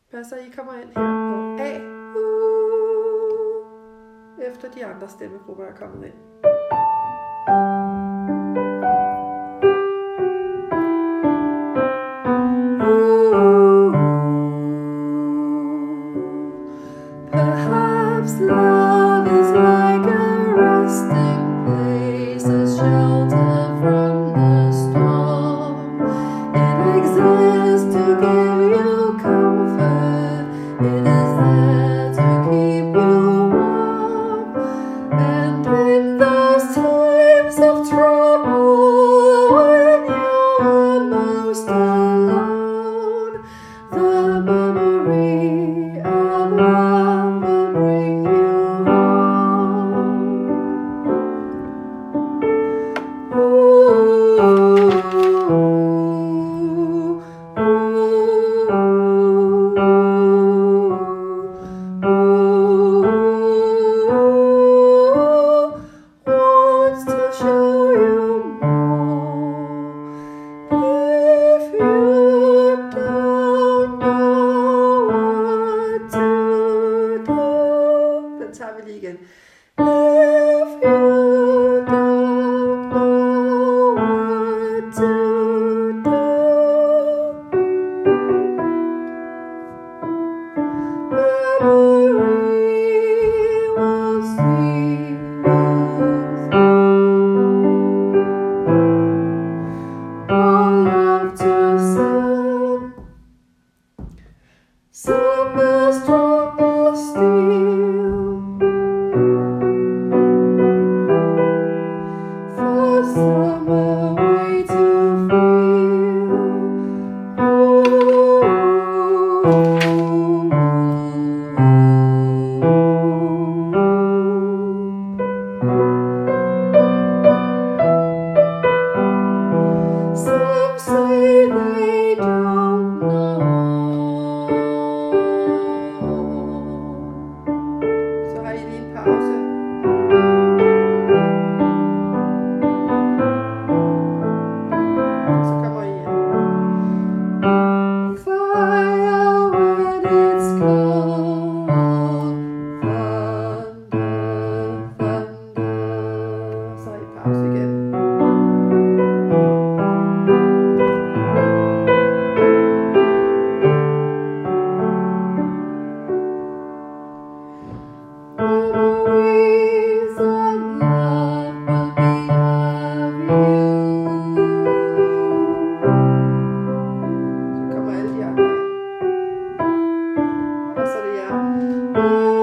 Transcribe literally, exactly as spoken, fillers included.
Passer, I kommer ind her på A. Uh, efter de andre stemmegrupper er kommet ind. Perhaps love is like a resting place, a shelter from the storm. It exists to give you comfort. It is there to keep you warm. And in those times of trouble, when you're most alone, the memory of love will bring you home. Ooh, ooh, ooh, wants to show you more. If you don't know what to do. Den tager vi lige igen. If you don't know what to do, memory will see you through. All love to send, some as strong as steel, for some a way to feel. Some say they don't know. Så har I lige en pause. Så kommer I ind. Fire when it's cold, thunder, thunder. Så har I pause igen. Memories of love will be of you. Så kommer alle de andre ind. Og så er det jer.